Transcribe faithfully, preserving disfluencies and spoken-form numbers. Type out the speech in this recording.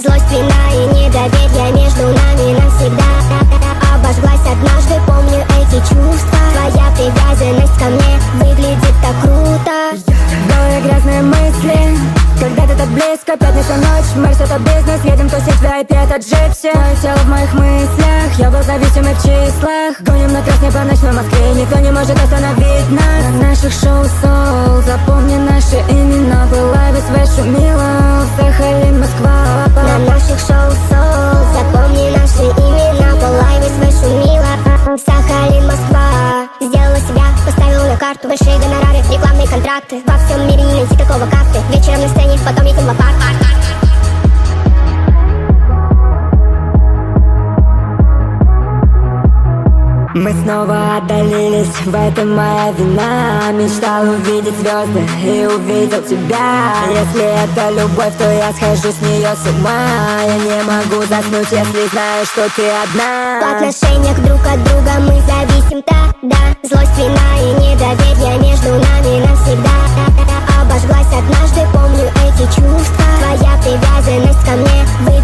Злость, вина и недоверие между нами навсегда. Обожглась однажды, помню эти чувства. Твоя привязанность ко мне выглядит так круто. В голове грязные мысли, когда ты так близко. Пятница ночь, Мерс это бизнес. Едем тусить в ви ай пи, это джипси. Твое тело в моих мыслях, я был зависимый в числах. Гоним на красный по ночной Москве, никто не может остановить нас. На наших шоу соул, запомни наши имена. Была весь весь шумила, Сахалин, Москва. На наших шоу соул, запомни наши имена. Была весь весь шумила, Сахалин, Москва. Сделала себя, поставила на карту. Большие гонорары, рекламные контракты. Во всем мире не найти такого, как ты. Вечером на сцене, потом едем в апарт. Мы снова отдалились, в этом моя вина. Мечтал увидеть звезды и увидел тебя. Если это любовь, то я схожу с нее с ума. Я не могу заснуть, если знаю, что ты одна. В отношениях друг от друга мы зависим, да-да. Злость, вина и недоверие между нами навсегда. Обожглась однажды, помню эти чувства. Твоя привязанность ко мне